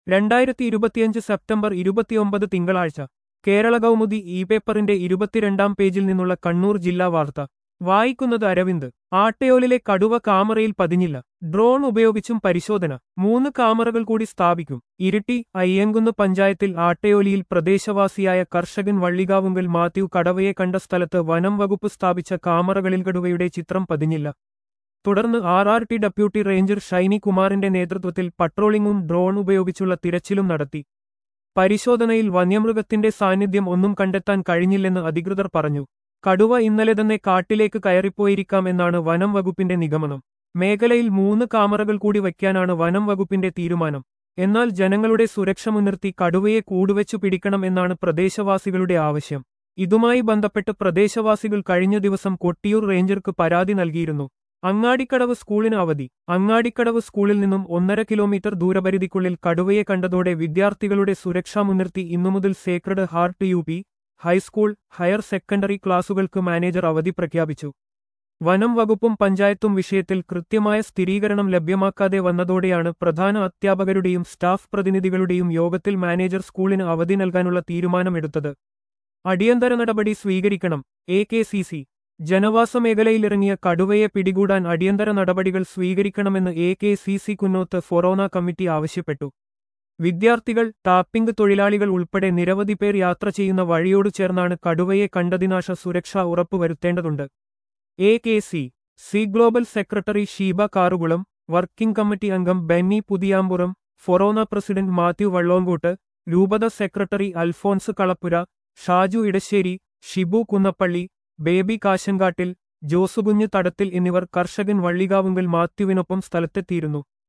2025 September 29 തിങ്കളാഴ്ച കേരള കൗമുദി പേപ്പറിന്റെ 22-ാം പേജിൽ നിന്നുള്ള കണ്ണൂർ ജില്ലാ വാർത്ത വായിക്കുന്നത് അരവിന്ദ്. ആട്ടയോലിലെ കടുവ കാമറയിൽ പതിഞ്ഞില്ല. ഡ്രോൺ ഉപയോഗിച്ചും പരിശോധന. 3 കാമറകൾ കൂടി സ്ഥാപിക്കും. ഇരിട്ടി അയ്യങ്കുന്ന് പഞ്ചായത്തിൽ ആട്ടയോലിയിൽ പ്രദേശവാസിയായ കർഷകൻ വള്ളികാവുങ്കൽ മാത്യു കടവയെ കണ്ട സ്ഥലത്ത് വനം വകുപ്പ് സ്ഥാപിച്ച കാമറകളിൽ കടുവയുടെ ചിത്രം പതിഞ്ഞില്ല. തുടർന്ന് RRT ഡെപ്യൂട്ടി റേഞ്ചർ ഷൈനി കുമാറിന്റെ നേതൃത്വത്തിൽ പട്രോളിംഗും ഡ്രോൺ ഉപയോഗിച്ചുള്ള തിരച്ചിലും നടത്തി. പരിശോധനയിൽ വന്യമൃഗത്തിന്റെ സാന്നിധ്യം ഒന്നും കണ്ടെത്താൻ കഴിഞ്ഞില്ലെന്ന് അധികൃതർ പറഞ്ഞു. കടുവ ഇന്നലെ തന്നെ കാട്ടിലേക്ക് കയറിപ്പോയിരിക്കാം എന്നാണ് വനം വകുപ്പിന്റെ നിഗമനം. മേഖലയിൽ 3 കാമറകൾ കൂടി വയ്ക്കാനാണ് വനം വകുപ്പിന്റെ തീരുമാനം. എന്നാൽ ജനങ്ങളുടെ സുരക്ഷ മുൻനിർത്തി കടുവയെ കൂടുവെച്ചു പിടിക്കണം എന്നാണ് പ്രദേശവാസികളുടെ ആവശ്യം. ഇതുമായി ബന്ധപ്പെട്ട് പ്രദേശവാസികൾ കഴിഞ്ഞ ദിവസം കൊട്ടിയൂർ റേഞ്ചർക്ക് പരാതി നൽകിയിരുന്നു. അങ്ങാടിക്കടവ് സ്കൂളിന് അവധി. അങ്ങാടിക്കടവ് സ്കൂളിൽ നിന്നും 1.5 കിലോമീറ്റർ ദൂരപരിധിക്കുള്ളിൽ കടുവയെ കണ്ടതോടെ വിദ്യാർത്ഥികളുടെ സുരക്ഷ മുൻനിർത്തി ഇന്നുമുതൽ sacred heart UP high school higher secondary ക്ലാസുകൾക്ക് മാനേജർ അവധി പ്രഖ്യാപിച്ചു. വനം വകുപ്പും പഞ്ചായത്തും വിഷയത്തിൽ കൃത്യമായ സ്ഥിരീകരണം ലഭ്യമാക്കാതെ വന്നതോടെയാണ് പ്രധാന അധ്യാപകരുടെയും സ്റ്റാഫ് പ്രതിനിധികളുടെയും യോഗത്തിൽ മാനേജർ സ്കൂളിന് അവധി നൽകാനുള്ള തീരുമാനമെടുത്തത്. അടിയന്തര നടപടി സ്വീകരിക്കണം. AKCC ജനവാസ മേഖലയിലിറങ്ങിയ കടുവയെ പിടികൂടാൻ അടിയന്തര നടപടികൾ സ്വീകരിക്കണമെന്ന് AKCC കുന്നോത്ത് ഫൊറോന കമ്മിറ്റി ആവശ്യപ്പെട്ടു. വിദ്യാർത്ഥികൾ, ടാപ്പിംഗ് തൊഴിലാളികൾ ഉൾപ്പെടെ നിരവധി പേർ യാത്ര ചെയ്യുന്ന വഴിയോടു ചേർന്നാണ് കടുവയെ കണ്ടതിനാശ സുരക്ഷ ഉറപ്പുവരുത്തേണ്ടതുണ്ട്. AKCC global secretary Sheeba Karukulam, working committee അംഗം Benny Puthiyampuram, forane president Mathew Vallonkottu, രൂപത secretary Alphonse Kalappura, Shaju Edassery, Shibu Kunnappally, Baby Kasankattil, Josekunju Thadathil എന്നിവർ കർഷകൻ വള്ളികാവുങ്കൽ മാത്യുവിനൊപ്പം സ്ഥലത്തെത്തിയിരുന്നു.